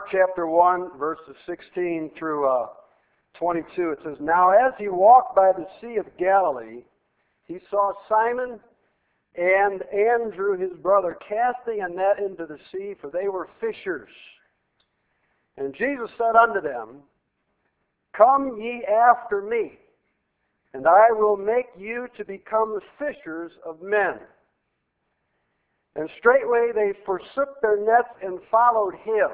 chapter 1, verses 16 through 22, it says, "Now as he walked by the Sea of Galilee, he saw Simon and Andrew his brother casting a net into the sea, for they were fishers. And Jesus said unto them, Come ye after me, and I will make you to become fishers of men. And straightway they forsook their nets and followed him.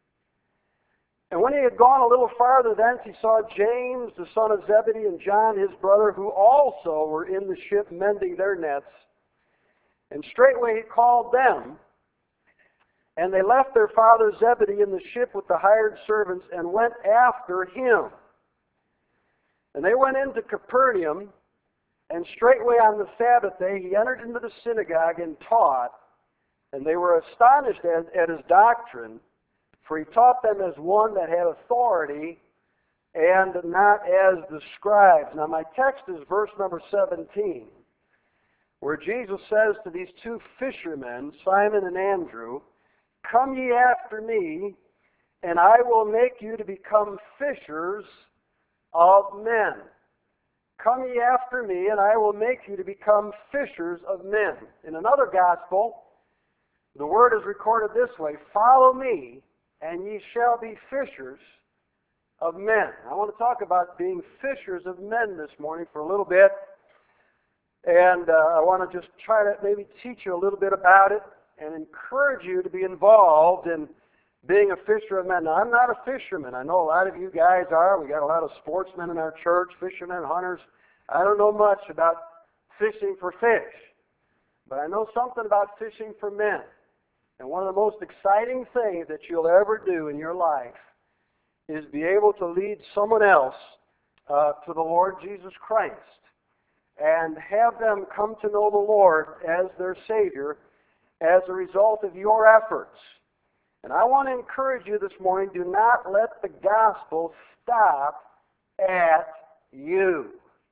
And when he had gone a little farther thence, he saw James, the son of Zebedee, and John his brother, who also were in the ship mending their nets. And straightway he called them, and they left their father Zebedee in the ship with the hired servants, and went after him. And they went into Capernaum, and straightway on the Sabbath day he entered into the synagogue and taught, and they were astonished at his doctrine, for he taught them as one that had authority, and not as the scribes." Now my text is verse number 17, where Jesus says to these two fishermen, Simon and Andrew, "Come ye after me, and I will make you to become fishers of men." Come ye after me, and I will make you to become fishers of men. In another gospel, the word is recorded this way, "Follow me, and ye shall be fishers of men." I want to talk about being fishers of men this morning for a little bit. And I want to just try to maybe teach you a little bit about it and encourage you to be involved in being a fisher of men. Now, I'm not a fisherman. I know a lot of you guys are. We got a lot of sportsmen in our church, fishermen, hunters. I don't know much about fishing for fish, but I know something about fishing for men. And one of the most exciting things that you'll ever do in your life is be able to lead someone else to the Lord Jesus Christ and have them come to know the Lord as their Savior as a result of your efforts. And I want to encourage you this morning, do not let the gospel stop at you.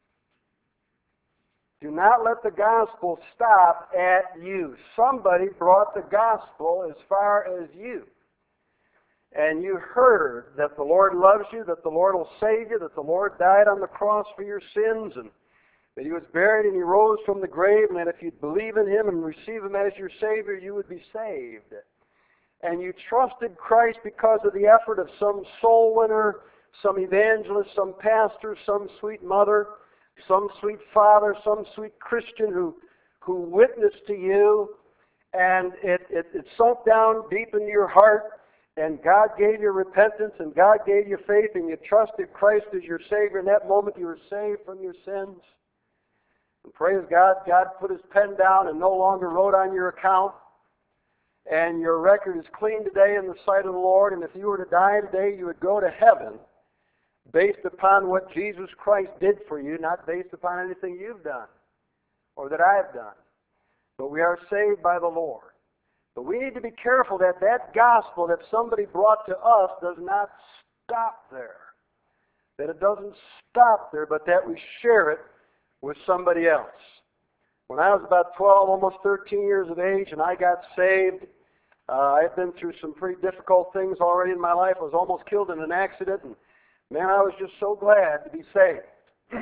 Do not let the gospel stop at you. Somebody brought the gospel as far as you. And you heard that the Lord loves you, that the Lord will save you, that the Lord died on the cross for your sins, and that He was buried and He rose from the grave, and that if you'd believe in Him and receive Him as your Savior, you would be saved. And you trusted Christ because of the effort of some soul winner, some evangelist, some pastor, some sweet mother, some sweet father, some sweet Christian who witnessed to you, and it sunk down deep into your heart, and God gave you repentance, and God gave you faith, and you trusted Christ as your Savior. In that moment, you were saved from your sins. And praise God, God put His pen down and no longer wrote on your account. And your record is clean today in the sight of the Lord. And if you were to die today, you would go to heaven based upon what Jesus Christ did for you, not based upon anything you've done or that I've done. But we are saved by the Lord. But we need to be careful that that gospel that somebody brought to us does not stop there. That it doesn't stop there, but that we share it with somebody else. When I was about 12, almost 13 years of age, and I got saved, I had been through some pretty difficult things already in my life. I was almost killed in an accident, and man, I was just so glad to be saved.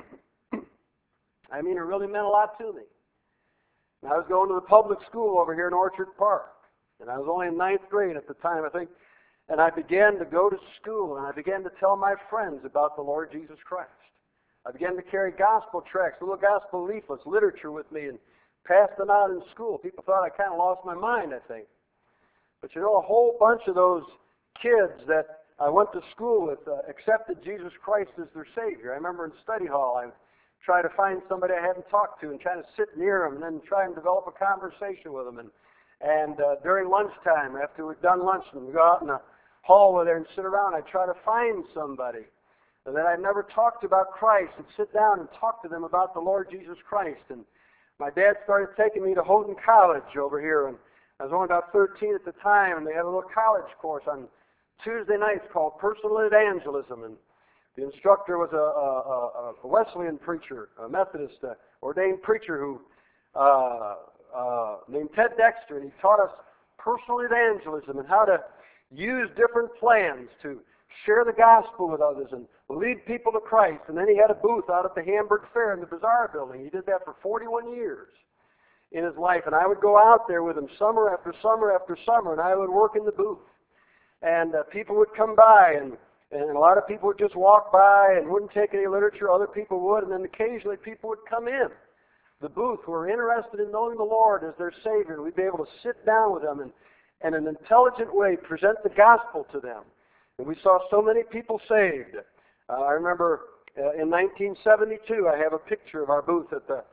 I mean, it really meant a lot to me. And I was going to the public school over here in Orchard Park, and I was only in 9th grade at the time, I think. And I began to go to school, and I began to tell my friends about the Lord Jesus Christ. I began to carry gospel tracts, little gospel leaflets, literature with me, and pass them out in school. People thought I kind of lost my mind, I think. But you know, a whole bunch of those kids that I went to school with accepted Jesus Christ as their Savior. I remember in study hall, I tried to find somebody I hadn't talked to and try to sit near them and then try and develop a conversation with them. And during lunchtime, after we'd done lunch, and we'd go out in the hallway there and sit around, I'd try to find somebody that I'd never talked about Christ and sit down and talk to them about the Lord Jesus Christ. And my dad started taking me to Houghton College over here, and I was only about 13 at the time, and they had a little college course on Tuesday nights called Personal Evangelism, and the instructor was a Wesleyan preacher, a Methodist ordained preacher who named Ted Dexter, and he taught us personal evangelism and how to use different plans to share the gospel with others and lead people to Christ. And then he had a booth out at the Hamburg Fair in the Bazaar building. He did that for 41 years in his life. And I would go out there with him summer after summer after summer, and I would work in the booth. And people would come by, and a lot of people would just walk by and wouldn't take any literature. Other people would, and then occasionally people would come in the booth who were interested in knowing the Lord as their Savior. And we'd be able to sit down with them and in an intelligent way present the gospel to them. And we saw so many people saved. I remember in 1972, I have a picture of our booth at the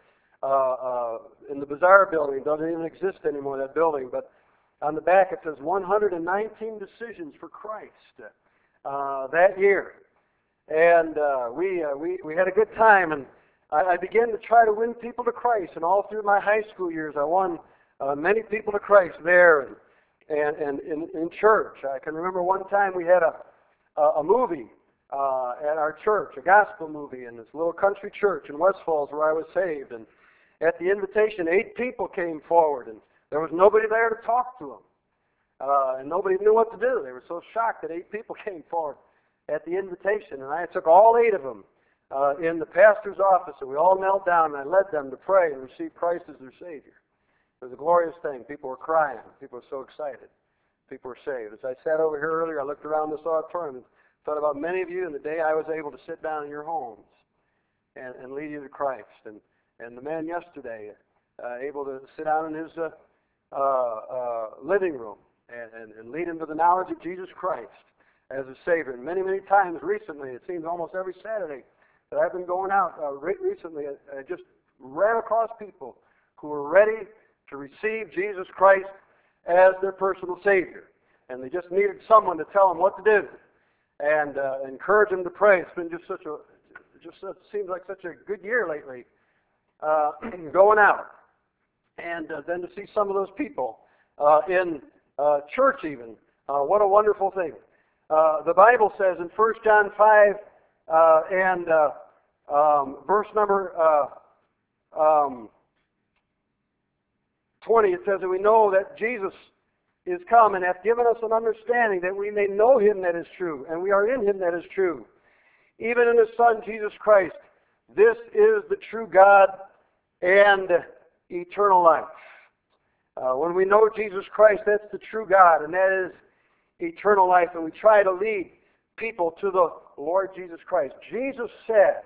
in the Bazaar building. It doesn't even exist anymore, that building. But on the back it says 119 decisions for Christ that year. And we had a good time. And I began to try to win people to Christ. And all through my high school years, I won many people to Christ there and in church. I can remember one time we had a movie at our church, a gospel movie in this little country church in West Falls where I was saved. And at the invitation, 8 people came forward, and there was nobody there to talk to them. And nobody knew what to do. They were so shocked that 8 people came forward at the invitation. And I took all 8 of them in the pastor's office, and we all knelt down, and I led them to pray and receive Christ as their Savior. It was a glorious thing. People were crying. People were so excited. People were saved. As I sat over here earlier, I looked around this auditorium and thought about many of you and the day I was able to sit down in your homes and lead you to Christ. And the man yesterday, able to sit down in his living room and lead him to the knowledge of Jesus Christ as a Savior. And many, many times recently, it seems almost every Saturday that I've been going out recently, I just ran across people who were ready to receive Jesus Christ as their personal Savior. And they just needed someone to tell them what to do and encourage them to pray. It's been just seems like such a good year lately going out. And then to see some of those people in church even. What a wonderful thing. The Bible says in 1 John 5 and verse number 20, it says that we know that Jesus is come and hath given us an understanding that we may know him that is true, and we are in him that is true, even in his Son Jesus Christ. This is the true God and eternal life. When we know Jesus Christ, that's the true God, and that is eternal life, and we try to lead people to the Lord Jesus Christ. Jesus said,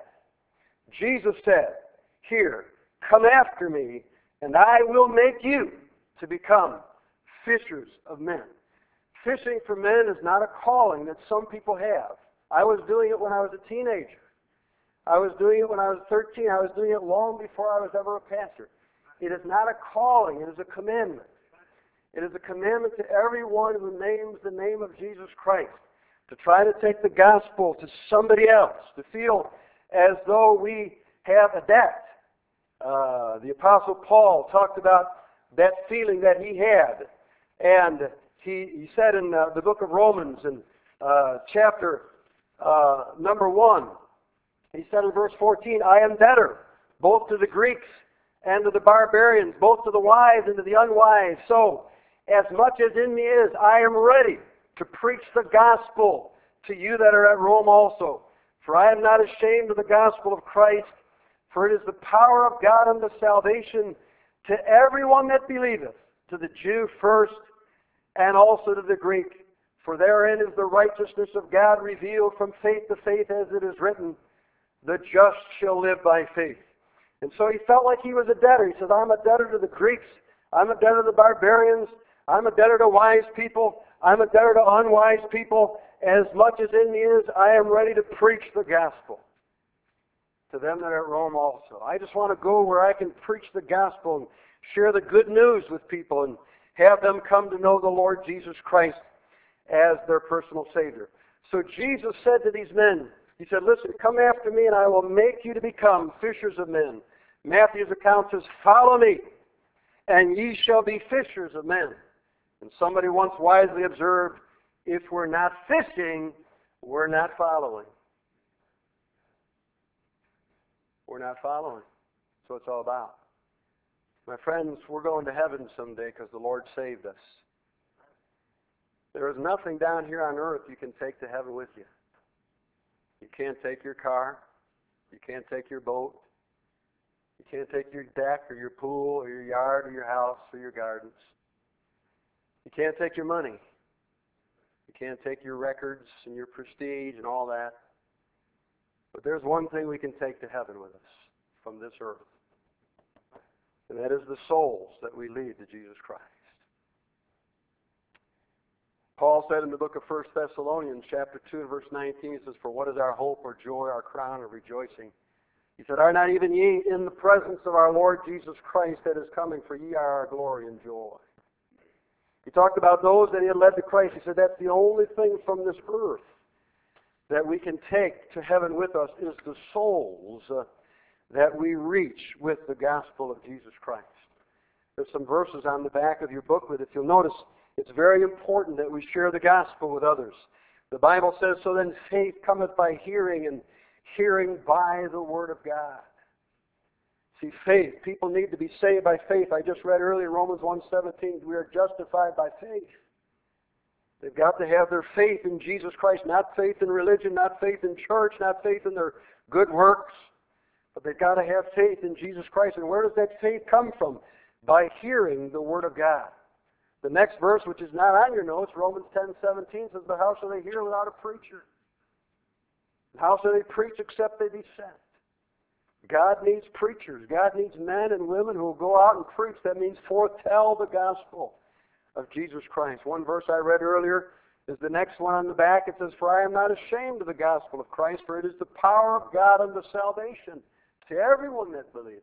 here, come after me, and I will make you to become fishers of men. Fishing for men is not a calling that some people have. I was doing it when I was a teenager. I was doing it when I was 13. I was doing it long before I was ever a pastor. It is not a calling. It is a commandment. It is a commandment to everyone who names the name of Jesus Christ to try to take the gospel to somebody else, to feel as though we have a debt. The Apostle Paul talked about that feeling that he had. And he said in the book of Romans in chapter number 1, he said in verse 14, I am debtor both to the Greeks and to the barbarians, both to the wise and to the unwise. So, as much as in me is, I am ready to preach the gospel to you that are at Rome also. For I am not ashamed of the gospel of Christ, for it is the power of God unto salvation to everyone that believeth, to the Jew first, and also to the Greek. For therein is the righteousness of God revealed from faith to faith, as it is written, the just shall live by faith. And so he felt like he was a debtor. He said, I'm a debtor to the Greeks. I'm a debtor to the barbarians. I'm a debtor to wise people. I'm a debtor to unwise people. As much as in me is, I am ready to preach the gospel to them that are at Rome also. I just want to go where I can preach the gospel and share the good news with people and have them come to know the Lord Jesus Christ as their personal Savior. So Jesus said to these men, he said, listen, come after me and I will make you to become fishers of men. Matthew's account says, follow me and ye shall be fishers of men. And somebody once wisely observed, if we're not fishing, we're not following. We're not following. That's what it's all about. My friends, we're going to heaven someday because the Lord saved us. There is nothing down here on earth you can take to heaven with you. You can't take your car. You can't take your boat. You can't take your deck or your pool or your yard or your house or your gardens. You can't take your money. You can't take your records and your prestige and all that. But there's one thing we can take to heaven with us from this earth. And that is the souls that we lead to Jesus Christ. Paul said in the book of 1 Thessalonians, chapter 2 and verse 19, he says, "For what is our hope or joy, our crown of rejoicing? He said, are not even ye in the presence of our Lord Jesus Christ that is coming, for ye are our glory and joy." He talked about those that he had led to Christ. He said, that's the only thing from this earth that we can take to heaven with us is the souls that we reach with the gospel of Jesus Christ. There's some verses on the back of your booklet. If you'll notice, it's very important that we share the gospel with others. The Bible says, "So then faith cometh by hearing, and hearing by the word of God." See, faith. People need to be saved by faith. I just read earlier Romans 1:17, we are justified by faith. They've got to have their faith in Jesus Christ, not faith in religion, not faith in church, not faith in their good works. But they've got to have faith in Jesus Christ. And where does that faith come from? By hearing the word of God. The next verse, which is not on your notes, Romans 10:17, says, "But how shall they hear without a preacher? And how shall they preach except they be sent?" God needs preachers. God needs men and women who will go out and preach. That means foretell the gospel of Jesus Christ. One verse I read earlier is the next one on the back. It says, "For I am not ashamed of the gospel of Christ, for it is the power of God unto salvation to everyone that believeth."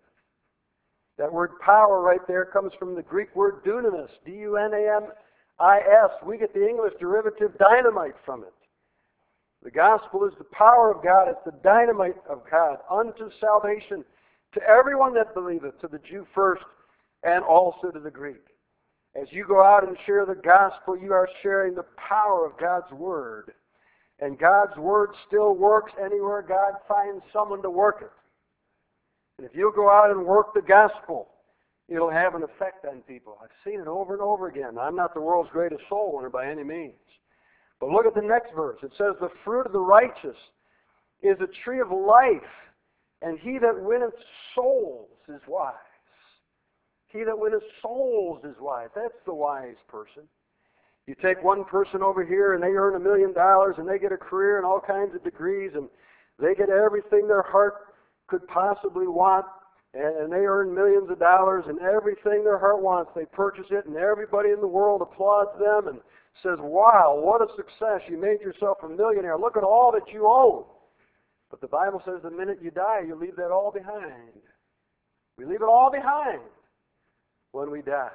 That word power right there comes from the Greek word dunamis, D-U-N-A-M-I-S. We get the English derivative dynamite from it. The gospel is the power of God. It's the dynamite of God unto salvation to everyone that believeth, to the Jew first and also to the Greek. As you go out and share the gospel, you are sharing the power of God's word. And God's word still works anywhere God finds someone to work it. And if you'll go out and work the gospel, it'll have an effect on people. I've seen it over and over again. I'm not the world's greatest soul winner by any means. But look at the next verse. It says, "The fruit of the righteous is a tree of life, and he that winneth souls is wise." He that winneth souls is wise. That's the wise person. You take one person over here, and they earn $1 million, and they get a career and all kinds of degrees, and they get everything their heart could possibly want, and they earn millions of dollars, and everything their heart wants, they purchase it, and everybody in the world applauds them and says, "Wow, what a success. You made yourself a millionaire. Look at all that you own." But the Bible says the minute you die, you leave that all behind. We leave it all behind when we die.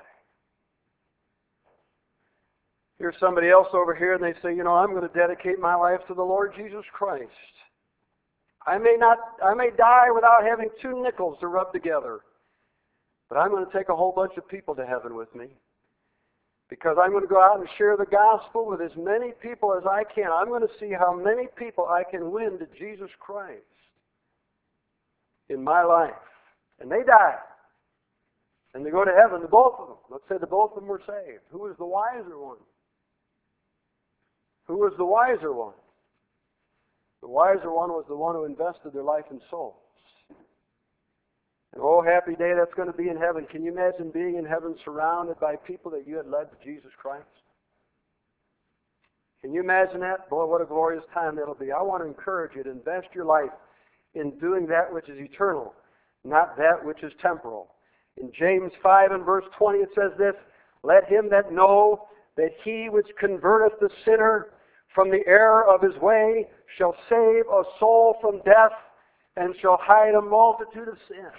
Here's somebody else over here, and they say, I'm going to dedicate my life to the Lord Jesus Christ. I may die without having 2 nickels to rub together, but I'm going to take a whole bunch of people to heaven with me. Because I'm going to go out and share the gospel with as many people as I can. I'm going to see how many people I can win to Jesus Christ in my life. And they die. And they go to heaven, the both of them. Let's say the both of them were saved. Who was the wiser one? Who was the wiser one? The wiser one was the one who invested their life and souls. And oh, happy day that's going to be in heaven. Can you imagine being in heaven surrounded by people that you had led to Jesus Christ? Can you imagine that? Boy, what a glorious time that'll be. I want to encourage you to invest your life in doing that which is eternal, not that which is temporal. In James 5 and verse 20 it says this, "Let him that know that he which converteth the sinner from the error of his way shall save a soul from death and shall hide a multitude of sins."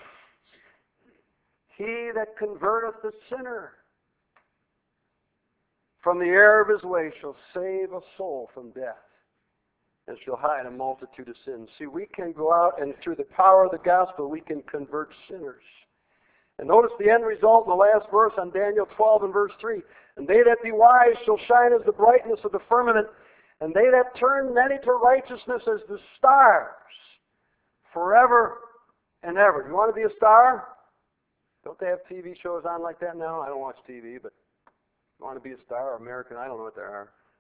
He that converteth the sinner from the error of his way shall save a soul from death and shall hide a multitude of sins. See, we can go out and through the power of the gospel, we can convert sinners. And notice the end result in the last verse on Daniel 12 and verse 3. "And they that be wise shall shine as the brightness of the firmament, and they that turn many to righteousness as the stars forever and ever." Do you want to be a star? Don't they have TV shows on like that now? I don't watch TV, but you want to be a star or American? I don't know what they are.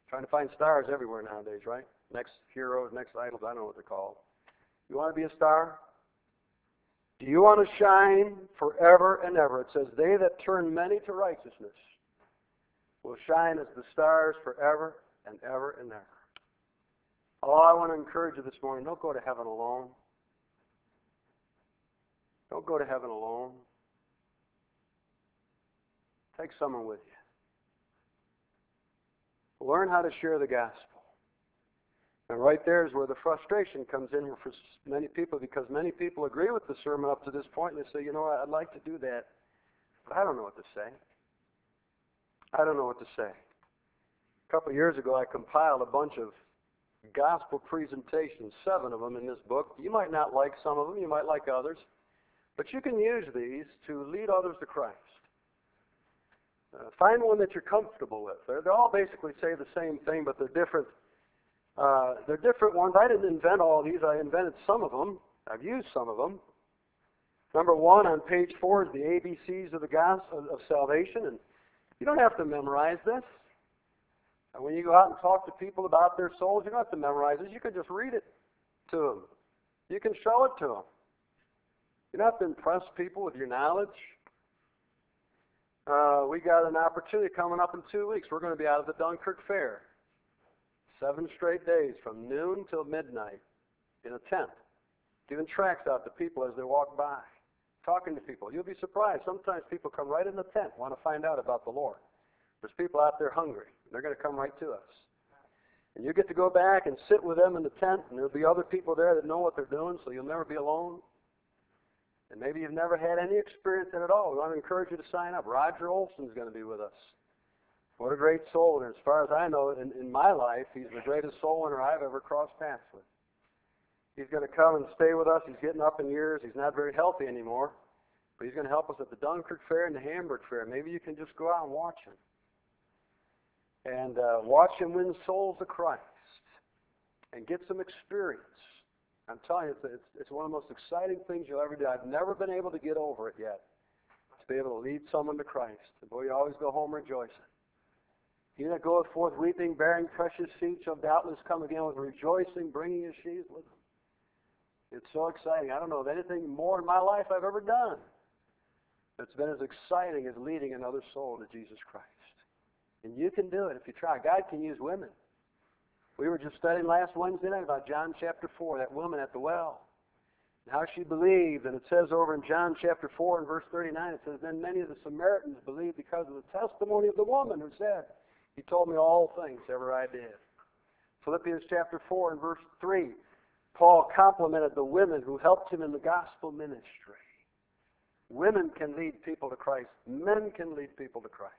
Trying to find stars everywhere nowadays, right? Next heroes, next idols, I don't know what they're called. You want to be a star? Do you want to shine forever and ever? It says, they that turn many to righteousness will shine as the stars forever and ever and ever. Oh, I want to encourage you this morning, don't go to heaven alone. Don't go to heaven alone. Take someone with you. Learn how to share the gospel. And right there is where the frustration comes in for many people, because many people agree with the sermon up to this point, and they say, you know what, I'd like to do that, but I don't know what to say. I don't know what to say. A couple of years ago, I compiled a bunch of gospel presentations, 7 of them in this book. You might not like some of them, you might like others, but you can use these to lead others to Christ. Find one that you're comfortable with. They all basically say the same thing, but they're different. They're different ones. I didn't invent all these. I invented some of them. I've used some of them. Number 1 on page 4 is the ABCs of the gospel of salvation, and you don't have to memorize this. And when you go out and talk to people about their souls, you don't have to memorize this. You can just read it to them. You can show it to them. You don't have to impress people with your knowledge. We got an opportunity coming up in 2 weeks. We're going to be out of the Dunkirk Fair. 7 straight days from noon till midnight in a tent, giving tracts out to people as they walk by, talking to people. You'll be surprised. Sometimes people come right in the tent, want to find out about the Lord. There's people out there hungry. They're going to come right to us. And you get to go back and sit with them in the tent, and there'll be other people there that know what they're doing, so you'll never be alone. And maybe you've never had any experience in it at all. We want to encourage you to sign up. Roger Olson's going to be with us. What a great soul winner. As far as I know, in my life, he's the greatest soul winner I've ever crossed paths with. He's going to come and stay with us. He's getting up in years. He's not very healthy anymore. But he's going to help us at the Dunkirk Fair and the Hamburg Fair. Maybe you can just go out and watch him. And watch him win souls to Christ. And get some experience. I'm telling you, it's one of the most exciting things you'll ever do. I've never been able to get over it yet. To be able to lead someone to Christ. And boy, you always go home rejoicing. He that goeth forth weeping, bearing precious seed, shall doubtless come again with rejoicing, bringing his sheaves with him. It's so exciting. I don't know of anything more in my life I've ever done that's been as exciting as leading another soul to Jesus Christ. And you can do it if you try. God can use women. We were just studying last Wednesday night about John chapter 4, that woman at the well, and how she believed. And it says over in John chapter 4 and verse 39, it says, then many of the Samaritans believed because of the testimony of the woman who said, he told me all things ever I did. Philippians chapter 4 and verse 3, Paul complimented the women who helped him in the gospel ministry. Women can lead people to Christ. Men can lead people to Christ.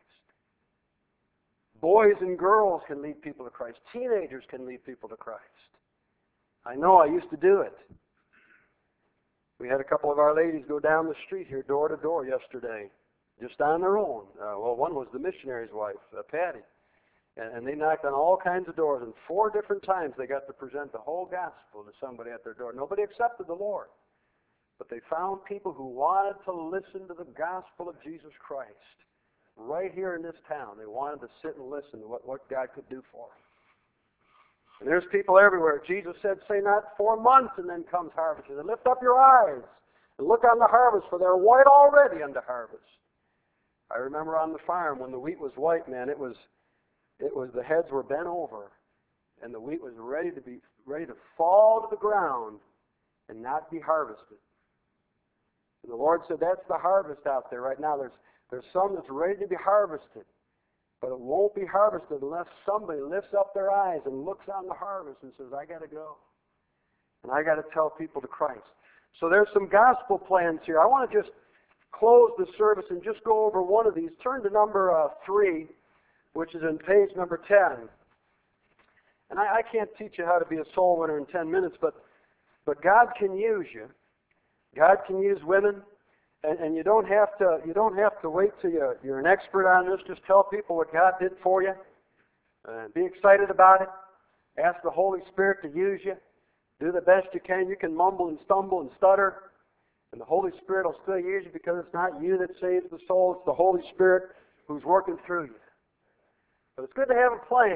Boys and girls can lead people to Christ. Teenagers can lead people to Christ. I know, I used to do it. We had a couple of our ladies go down the street here door to door yesterday, just on their own. One was the missionary's wife, Patty. And they knocked on all kinds of doors, and 4 different times they got to present the whole gospel to somebody at their door. Nobody accepted the Lord. But they found people who wanted to listen to the gospel of Jesus Christ right here in this town. They wanted to sit and listen to what God could do for them. And there's people everywhere. Jesus said, say not 4 months and then comes harvest. He said, lift up your eyes and look on the harvest, for they're white already unto harvest. I remember on the farm when the wheat was white, man, it was the heads were bent over, and the wheat was ready to fall to the ground and not be harvested. And the Lord said, that's the harvest out there right now. There's some that's ready to be harvested, but it won't be harvested unless somebody lifts up their eyes and looks on the harvest and says, I got to go. And I got to tell people to Christ. So there's some gospel plans here. I want to just close the service and just go over one of these. Turn to number 3, which is in page number 10. And I can't teach you how to be a soul winner in 10 minutes, but God can use you. God can use women, and you don't have to wait till you're an expert on this. Just tell people what God did for you. Be excited about it. Ask the Holy Spirit to use you. Do the best you can. You can mumble and stumble and stutter, and the Holy Spirit will still use you, because it's not you that saves the soul. It's the Holy Spirit who's working through you. But it's good to have a plan.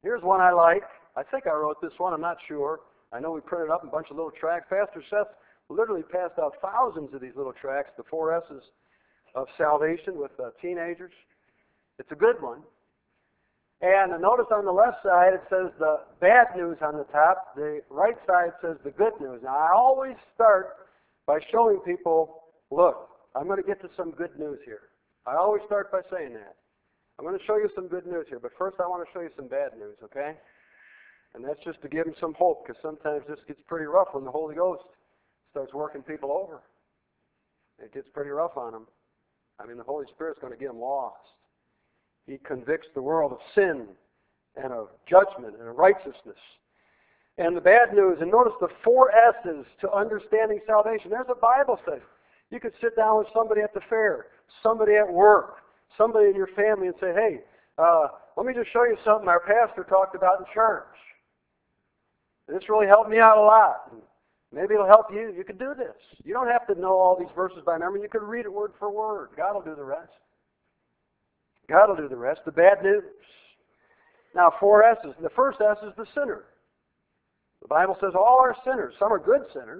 Here's one I like. I think I wrote this one. I'm not sure. I know we printed up a bunch of little tracts. Pastor Seth literally passed out thousands of these little tracts, the 4 S's of salvation with teenagers. It's a good one. And notice on the left side it says the bad news on the top. The right side says the good news. Now I always start by showing people, look, I'm going to get to some good news here. I always start by saying that. I'm going to show you some good news here, but first I want to show you some bad news, okay? And that's just to give them some hope, because sometimes this gets pretty rough when the Holy Ghost starts working people over. It gets pretty rough on them. I mean, the Holy Spirit's going to get them lost. He convicts the world of sin and of judgment and of righteousness. And the bad news, and notice the 4 S's to understanding salvation. There's a Bible study. You could sit down with somebody at the fair, somebody at work, somebody in your family and say, hey, let me just show you something our pastor talked about in church. This really helped me out a lot. Maybe it'll help you. You could do this. You don't have to know all these verses by memory. You could read it word for word. God will do the rest. God will do the rest. The bad news. Now, 4 S's. The first S is the sinner. The Bible says all are sinners. Some are good sinners.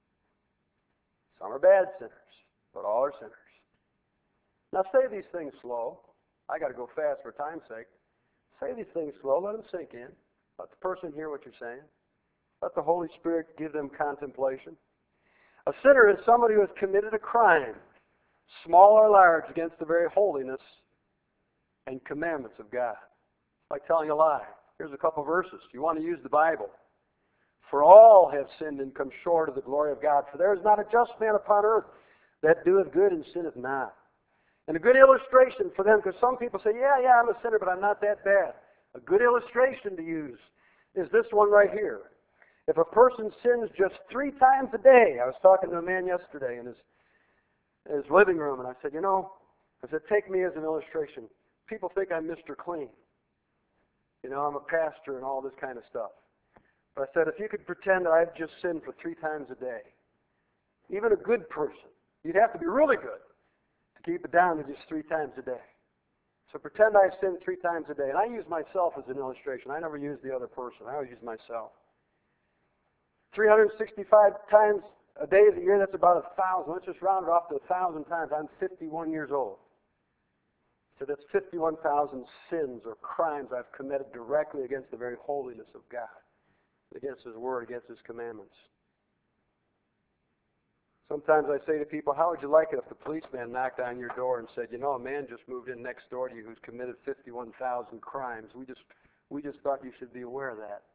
Some are bad sinners. But all are sinners. Now, say these things slow. I got to go fast for time's sake. Say these things slow. Let them sink in. Let the person hear what you're saying. Let the Holy Spirit give them contemplation. A sinner is somebody who has committed a crime, small or large, against the very holiness and commandments of God. It's like telling a lie. Here's a couple verses. You want to use the Bible. For all have sinned and come short of the glory of God. For there is not a just man upon earth that doeth good and sinneth not. And a good illustration for them, because some people say, yeah, I'm a sinner, but I'm not that bad. A good illustration to use is this one right here. If a person sins just 3 times a day, I was talking to a man yesterday in his living room, and I said, take me as an illustration. People think I'm Mr. Clean. I'm a pastor and all this kind of stuff. But I said, if you could pretend that I've just sinned for 3 times a day, even a good person, you'd have to be really good to keep it down to just 3 times a day. So pretend I've sinned 3 times a day. And I use myself as an illustration. I never use the other person. I always use myself. 365 times a day of the year, that's about 1,000. Let's just round it off to 1,000 times. I'm 51 years old. So that's 51,000 sins or crimes I've committed directly against the very holiness of God, against His Word, against His commandments. Sometimes I say to people, how would you like it if the policeman knocked on your door and said, a man just moved in next door to you who's committed 51,000 crimes. We just thought you should be aware of that.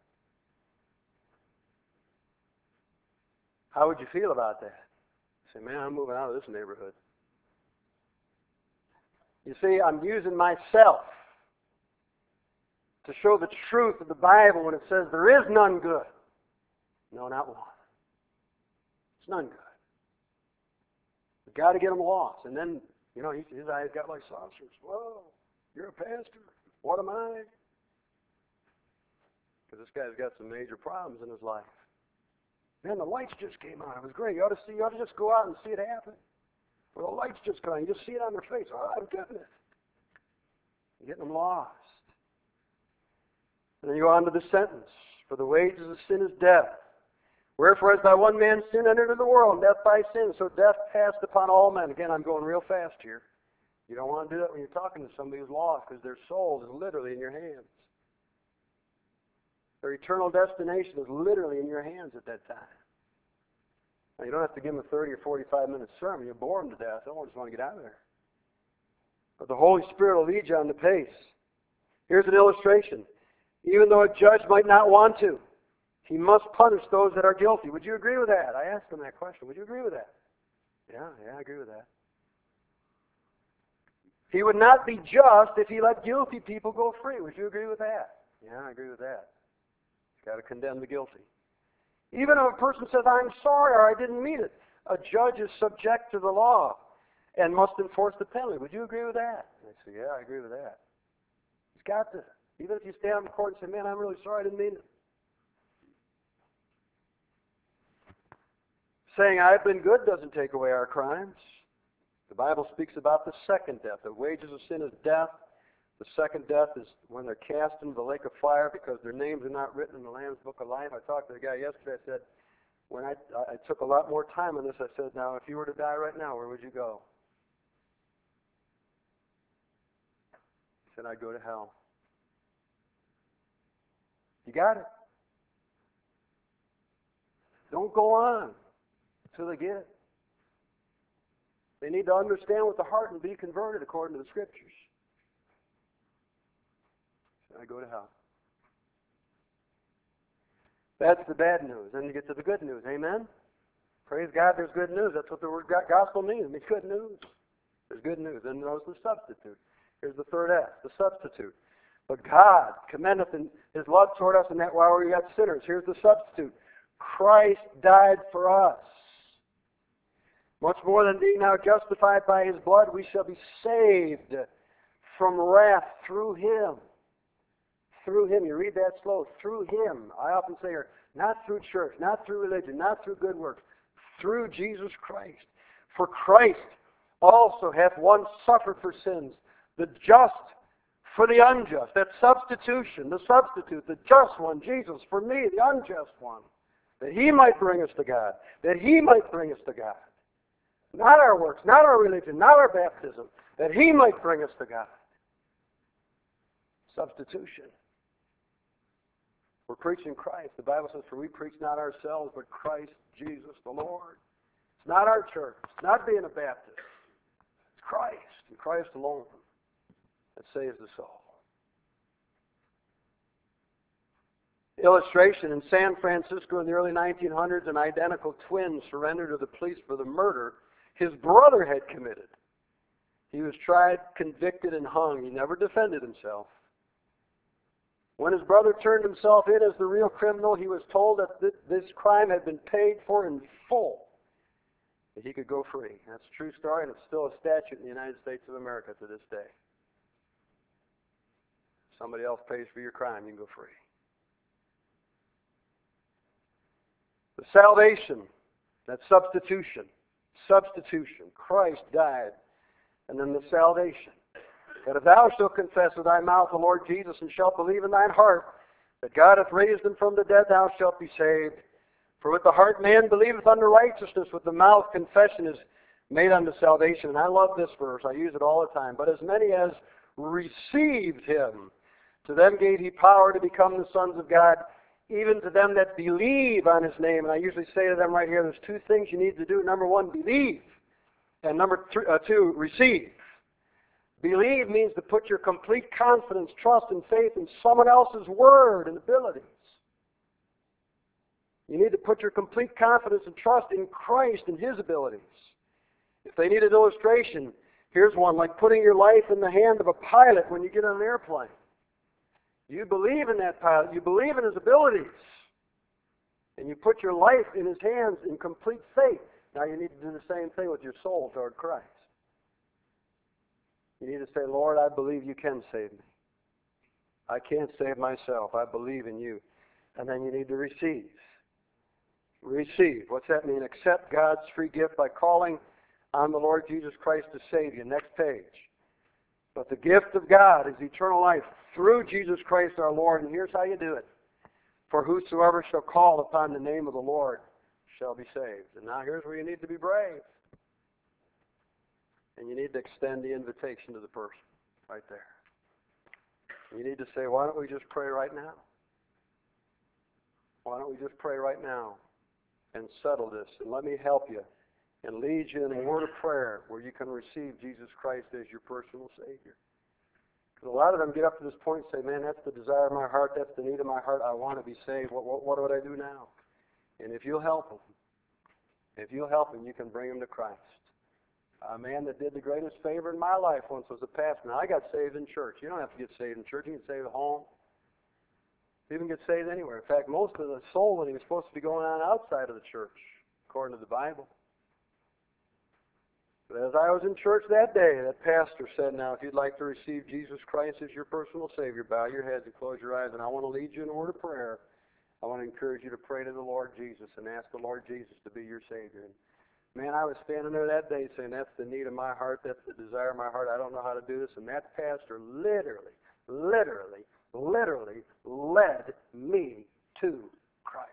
How would you feel about that? You say, man, I'm moving out of this neighborhood. You see, I'm using myself to show the truth of the Bible when it says there is none good. No, not one. It's none good. We've got to get them lost. And then, his eyes got like saucers. Whoa, you're a pastor. What am I? Because this guy's got some major problems in his life. Man, the lights just came on. It was great. You ought to just go out and see it happen. Well, the lights just come on. You just see it on their face. Oh, I'm getting it. You're getting them lost. And then you go on to the sentence. For the wages of sin is death. Wherefore, as by one man sin entered into the world, and death by sin, so death passed upon all men. Again, I'm going real fast here. You don't want to do that when you're talking to somebody who's lost, because their soul is literally in your hands. Their eternal destination is literally in your hands at that time. Now, you don't have to give them a 30 or 45-minute sermon. You'll bore them to death. They don't just want to get out of there. But the Holy Spirit will lead you on the pace. Here's an illustration. Even though a judge might not want to, he must punish those that are guilty. Would you agree with that? I asked him that question. Would you agree with that? Yeah, I agree with that. He would not be just if he let guilty people go free. Would you agree with that? Yeah, I agree with that. He's got to condemn the guilty. Even if a person says, I'm sorry, or I didn't mean it, a judge is subject to the law and must enforce the penalty. Would you agree with that? And I say, yeah, I agree with that. He's got to. Even if you stand on the court and say, man, I'm really sorry, I didn't mean it. Saying I've been good doesn't take away our crimes. The Bible speaks about the second death. The wages of sin is death. The second death is when they're cast into the lake of fire because their names are not written in the Lamb's Book of Life. I talked to the guy yesterday. I said, when I took a lot more time on this, I said, now, if you were to die right now, where would you go? He said, I'd go to hell. You got it. Don't go on until they get it. They need to understand with the heart and be converted according to the Scriptures. I go to hell. That's the bad news. Then you get to the good news. Amen? Praise God, there's good news. That's what the word gospel means. It means good news. There's good news. Then notice the substitute. Here's the third S, the substitute. But God commendeth His love toward us in that while we were yet sinners. Here's the substitute. Christ died for us. Much more than being now justified by His blood, we shall be saved from wrath through Him. Through Him. You read that slow. Through Him. I often say here, not through church, not through religion, not through good works. Through Jesus Christ. For Christ also hath once suffered for sins, the just for the unjust. That substitution, the substitute, the just one, Jesus, for me, the unjust one. That He might bring us to God. That He might bring us to God. Not our works, not our religion, not our baptism. That He might bring us to God. Substitution. We're preaching Christ. The Bible says, for we preach not ourselves, but Christ Jesus the Lord. It's not our church. It's not being a Baptist. It's Christ and Christ alone that saves the soul. Illustration, in San Francisco in the early 1900s, an identical twin surrendered to the police for the murder his brother had committed. He was tried, convicted, and hung. He never defended himself. When his brother turned himself in as the real criminal, he was told that this crime had been paid for in full, that he could go free. That's a true story, and it's still a statute in the United States of America to this day. Somebody else pays for your crime, you can go free. The salvation, that substitution. Substitution. Christ died. And then the salvation. That if thou shalt confess with thy mouth the Lord Jesus, and shalt believe in thine heart that God hath raised him from the dead, thou shalt be saved. For with the heart man believeth unto righteousness, with the mouth confession is made unto salvation. And I love this verse. I use it all the time. But as many as received him, to them gave he power to become the sons of God, even to them that believe on his name. And I usually say to them right here, there's two things you need to do. Number one, believe. And number two, receive. Believe means to put your complete confidence, trust, and faith in someone else's word and abilities. You need to put your complete confidence and trust in Christ and His abilities. If they need an illustration, here's one, like putting your life in the hand of a pilot when you get on an airplane. You believe in that pilot. You believe in his abilities. And you put your life in his hands in complete faith. Now you need to do the same thing with your soul toward Christ. You need to say, Lord, I believe you can save me. I can't save myself. I believe in you. And then you need to receive. Receive. What's that mean? Accept God's free gift by calling on the Lord Jesus Christ to save you. Next page. But the gift of God is eternal life through Jesus Christ our Lord. And here's how you do it. For whosoever shall call upon the name of the Lord shall be saved. And now here's where you need to be brave. And you need to extend the invitation to the person right there. You need to say, why don't we just pray right now? Why don't we just pray right now and settle this? And let me help you and lead you in a word of prayer where you can receive Jesus Christ as your personal Savior. Because a lot of them get up to this point and say, man, that's the desire of my heart, that's the need of my heart, I want to be saved. What would I do now? And if you'll help them, you can bring them to Christ. A man that did the greatest favor in my life once was a pastor. Now, I got saved in church. You don't have to get saved in church. You can save at home. You can get saved anywhere. In fact, most of the soul winning is supposed to be going on outside of the church, according to the Bible. But as I was in church that day, that pastor said, now, if you'd like to receive Jesus Christ as your personal Savior, bow your heads and close your eyes, and I want to lead you in a word of prayer. I want to encourage you to pray to the Lord Jesus and ask the Lord Jesus to be your Savior. And Man, I was standing there that day saying, that's the need of my heart, that's the desire of my heart, I don't know how to do this. And that pastor literally led me to Christ.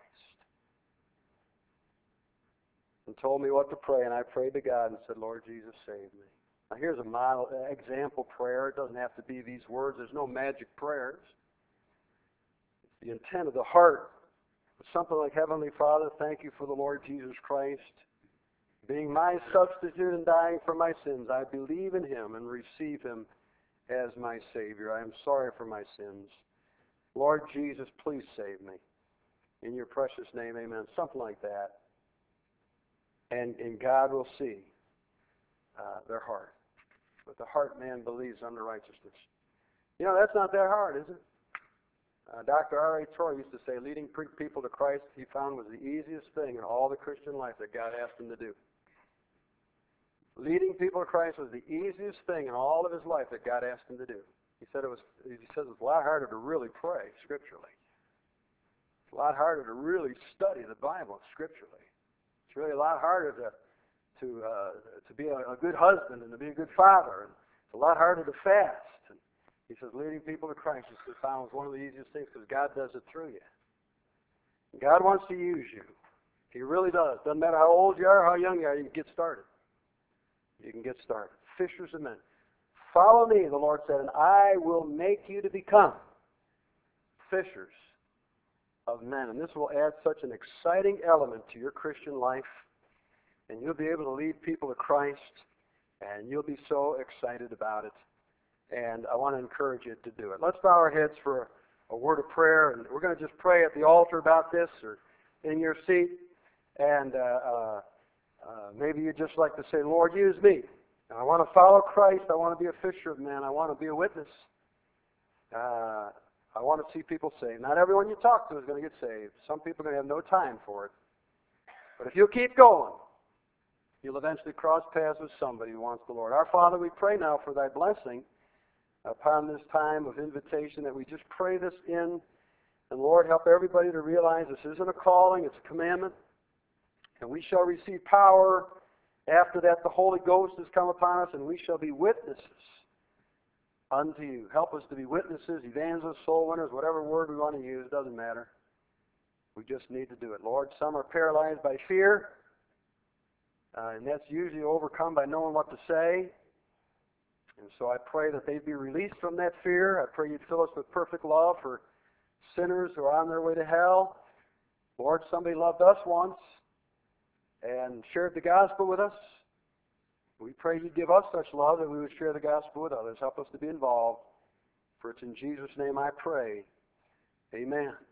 And told me what to pray, and I prayed to God and said, Lord Jesus, save me. Now here's a model example prayer. It doesn't have to be these words. There's no magic prayers. It's the intent of the heart. It's something like, Heavenly Father, thank you for the Lord Jesus Christ being my substitute and dying for my sins. I believe in Him and receive Him as my Savior. I am sorry for my sins. Lord Jesus, please save me. In your precious name, amen. Something like that. And God will see their heart. But the heart man believes unto righteousness. You know, that's not that hard, is it? Dr. R.A. Torrey used to say, leading people to Christ, he found, was the easiest thing in all the Christian life that God asked him to do. Leading people to Christ was the easiest thing in all of his life that God asked him to do. He says it was a lot harder to really pray scripturally. It's a lot harder to really study the Bible scripturally. It's really a lot harder to be a good husband and to be a good father. And it's a lot harder to fast. And he says leading people to Christ is found was one of the easiest things because God does it through you. God wants to use you. He really does. Doesn't matter how old you are, how young you are, you can get started. You can get started. Fishers of men. Follow me, the Lord said, and I will make you to become fishers of men. And this will add such an exciting element to your Christian life. And you'll be able to lead people to Christ. And you'll be so excited about it. And I want to encourage you to do it. Let's bow our heads for a word of prayer. And we're going to just pray at the altar about this or in your seat. And maybe you'd just like to say, Lord, use me. I want to follow Christ. I want to be a fisher of men. I want to be a witness. I want to see people saved. Not everyone you talk to is going to get saved. Some people are going to have no time for it. But if you'll keep going, you'll eventually cross paths with somebody who wants the Lord. Our Father, we pray now for thy blessing upon this time of invitation, that we just pray this in. And Lord, help everybody to realize this isn't a calling, it's a commandment. And we shall receive power. After that, the Holy Ghost has come upon us, and we shall be witnesses unto you. Help us to be witnesses, evangelists, soul winners, whatever word we want to use, doesn't matter. We just need to do it. Lord, some are paralyzed by fear, and that's usually overcome by knowing what to say. And so I pray that they'd be released from that fear. I pray you'd fill us with perfect love for sinners who are on their way to hell. Lord, somebody loved us once and shared the gospel with us. We pray you'd give us such love that we would share the gospel with others. Help us to be involved. For it's in Jesus' name I pray. Amen.